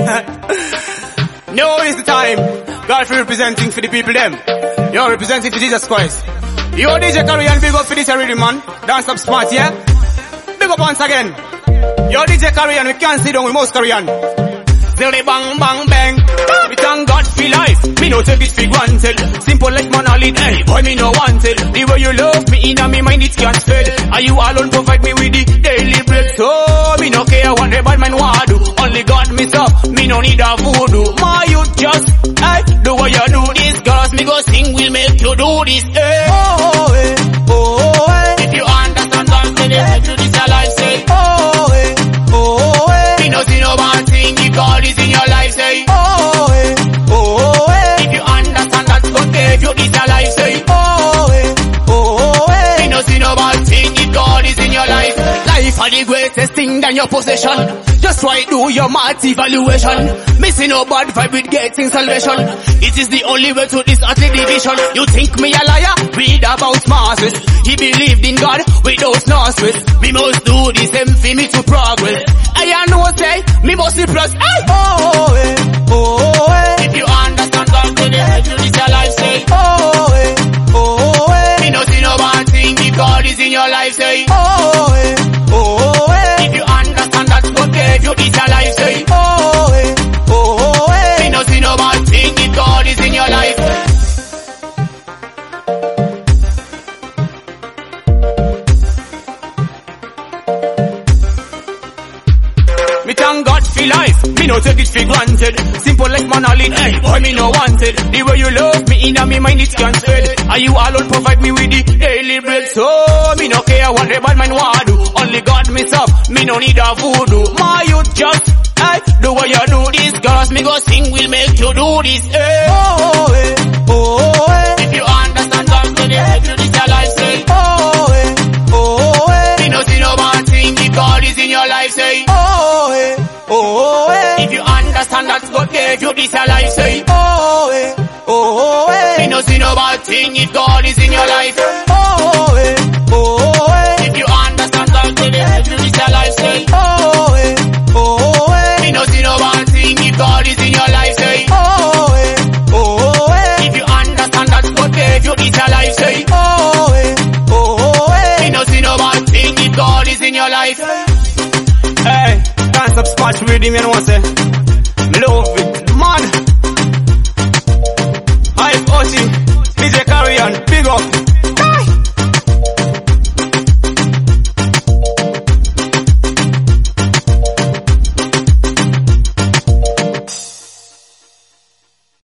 Now is the time. God for representing for the people them. You're representing for Jesus Christ. You DJ Carrion, big up for this already, man. Dance up smart, yeah? Big up once again. Yo DJ Carrion, we can't sit down, we must carry on. Zilly bang bang bang. We thank God for life. Me no take it for granted. Simple like monolith, hey, boy me no want it. The way you love me in me mind it can't fade. And you alone provide me with the daily bread. So me no care what the bad man want do. Only God me up, me no need a voodoo. My youth just, hey, the way you do this, cause me go sing will make you do this, hey. Oh, hey, oh, hey. If you understand God, then you make you this your life, say. Oh, hey, oh, hey. Me no see no bad thing, if God is in your life, say. Oh, hey, oh, hey. If you understand that God gave you this your life, say. Oh, hey, oh, hey. Me no see no bad thing, if God is in your life. Life are the greatest thing than your possession. Just try do your math evaluation. Missing no bad vibe with getting salvation. It is the only way to this earthly division. You think me a liar? Read about Moses. He believed in God without no stress. Me must do the same for me to progress. I know say, me must be plus. Hey! Oh, hey, oh, hey. If you understand God, then you make you this your life, say. Oh, hey, oh, hey. Me no see no bad thing if God is in your life, say. Oh, hey, oh, hey. If you understand that God gave you this your life, say. Oh, hey, oh, hey. Me no see no bad thing if God is in your life. Me thank God for life, me no take it for granted. Simple like monolith, hey, boy me no want it. The way you love me in me mind it can't fade. And you alone provide me with the daily bread. So me no care what the bad man want do. Only God me up, me no need a voodoo. My youth just, hey, the way you do this, cause me go sing will make you do this, hey. Oh, hey, oh, hey. If you understand God, then you make you this your life, say. Oh, hey, oh, hey. Me no see no bad thing if God is in your life, say. Oh, hey, oh, hey. If you understand that God gave you this your life, say. Oh, hey, oh, hey. Me no see no bad thing if God is in your life. Oh, hey, oh, hey. If you understand that God gave you this your life, say. Oh, hey, oh, hey. Me no see no bad thing if God is in your life, say. Oh, hey, oh, hey. If you understand that God gave you this your life, say. Oh, hey, oh, hey. Me no see no bad thing if God is in your life. Hey, dance up spot rhythm, you know what I say?